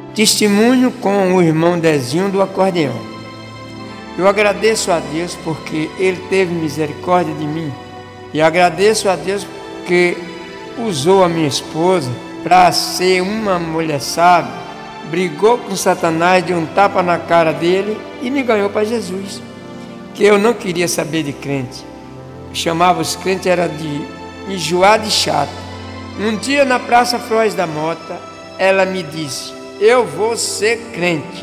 Testemunho com o irmão Dezinho do acordeão. Eu agradeço a Deus porque Ele teve misericórdia de mim. E agradeço a Deus porque usou a minha esposa para ser uma mulher sábia. Brigou com Satanás, deu um tapa na cara dele e me ganhou para Jesus. Que eu não queria saber de crente. Chamava os crentes, era de enjoado e chato. Um dia na Praça Flores da Mota, ela me disse: eu vou ser crente.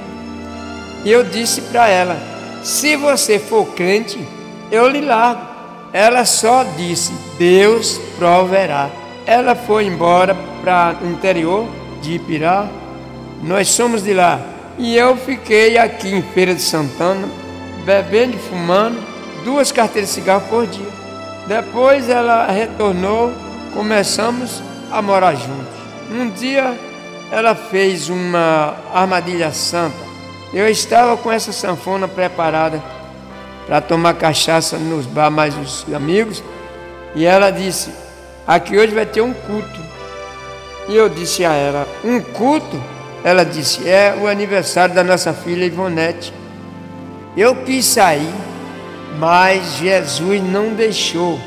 E eu disse para ela: se você for crente, eu lhe largo. Ela só disse: Deus proverá. Ela foi embora para o interior de Ipirá. Nós somos de lá. E eu fiquei aqui em Feira de Santana, bebendo e fumando 2 carteiras de cigarro por dia. Depois ela retornou, começamos a morar juntos. Um dia ela fez uma armadilha santa. Eu estava com essa sanfona preparada para tomar cachaça nos bar mais os amigos. E ela disse: aqui hoje vai ter um culto. E eu disse a ela: um culto? Ela disse: é o aniversário da nossa filha Ivonete. Eu quis sair, mas Jesus não deixou.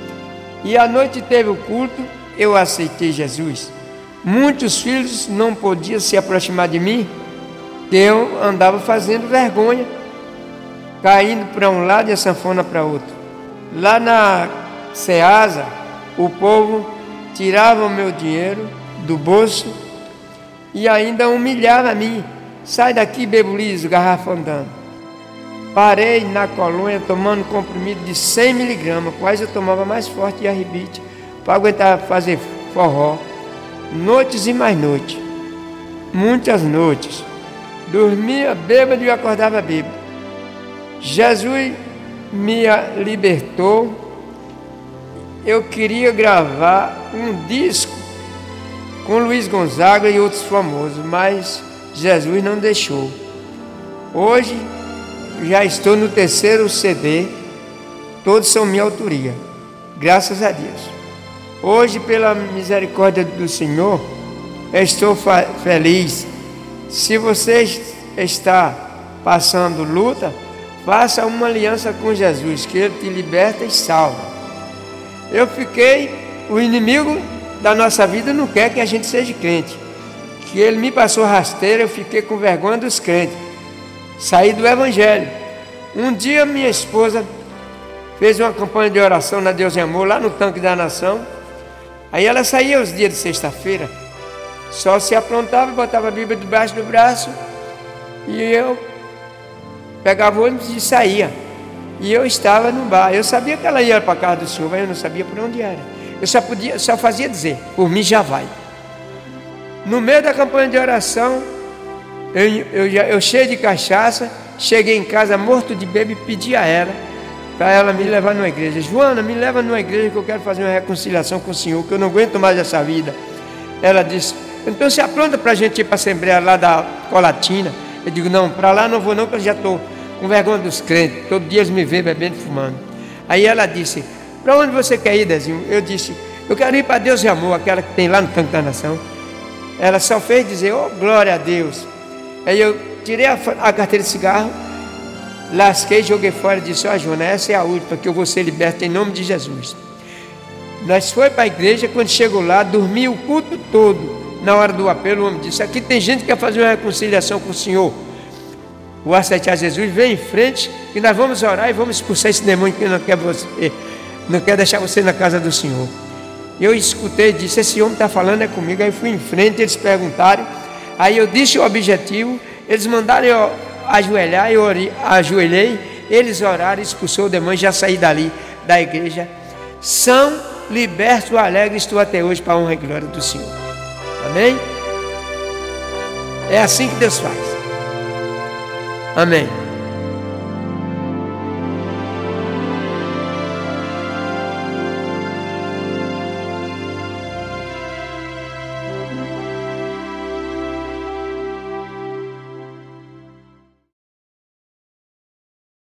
E à noite teve o culto, eu aceitei Jesus. Muitos filhos não podiam se aproximar de mim, que eu andava fazendo vergonha, caindo para um lado e a sanfona para outro. Lá na Ceasa, o povo tirava o meu dinheiro do bolso e ainda humilhava a mim. Sai daqui, bebo liso, garrafa andando. Parei na colônia tomando comprimido de 100 miligramas, quase eu tomava mais forte de arbite, para aguentar fazer forró. Noites e mais noites, muitas noites. Dormia bêbado e acordava bêbado. Jesus me libertou. Eu queria gravar um disco com Luiz Gonzaga e outros famosos, mas Jesus não deixou. Hoje já estou no 3º CD, todos são minha autoria, graças a Deus. Hoje, pela misericórdia do Senhor, estou feliz. Se você está passando luta, faça uma aliança com Jesus, que Ele te liberta e salva. O inimigo da nossa vida não quer que a gente seja crente. Que ele me passou rasteira, eu fiquei com vergonha dos crentes. Saí do Evangelho. Um dia minha esposa fez uma campanha de oração na Deus e Amor, lá no Tanque da Nação. Aí ela saía os dias de sexta-feira, só se aprontava e botava a Bíblia debaixo do braço, e eu pegava o ônibus e saía. E eu estava no bar. Eu sabia que ela ia para a casa do Senhor, mas eu não sabia por onde era. Eu só fazia dizer: por mim já vai. No meio da campanha de oração, eu cheio de cachaça, cheguei em casa morto de bêbado e pedi a ela para ela me levar numa igreja. Joana, me leva numa igreja que eu quero fazer uma reconciliação com o Senhor, que eu não aguento mais essa vida. Ela disse: então se apronta para a gente ir para a Assembleia lá da Colatina. Eu digo: não, para lá não vou não, porque eu já estou com vergonha dos crentes, todo dia eles me veem bebendo e fumando. Aí ela disse: para onde você quer ir, Dezinho? Eu disse: eu quero ir para Deus e Amor, aquela que tem lá no Tanque da Nação. Ela só fez dizer: oh, glória a Deus. Aí eu tirei a carteira de cigarro, lasquei, joguei fora e disse: ó, Joana, essa é a última, que eu vou ser liberto em nome de Jesus. Nós foi para a igreja. Quando chegou lá, dormi o culto todo. Na hora do apelo, o homem disse: aqui tem gente que quer fazer uma reconciliação com o Senhor. O aceitar Jesus, vem em frente, que nós vamos orar e vamos expulsar esse demônio que não quer deixar você na casa do Senhor. Eu escutei e disse: esse homem está falando é comigo. Aí fui em frente, eles perguntaram. Aí eu disse o objetivo, eles mandaram eu ajoelhar, eu ajoelhei, eles oraram, expulsou o demônio, já saí dali da igreja. São libertos, alegre estou até hoje, para a honra e glória do Senhor. Amém? É assim que Deus faz. Amém.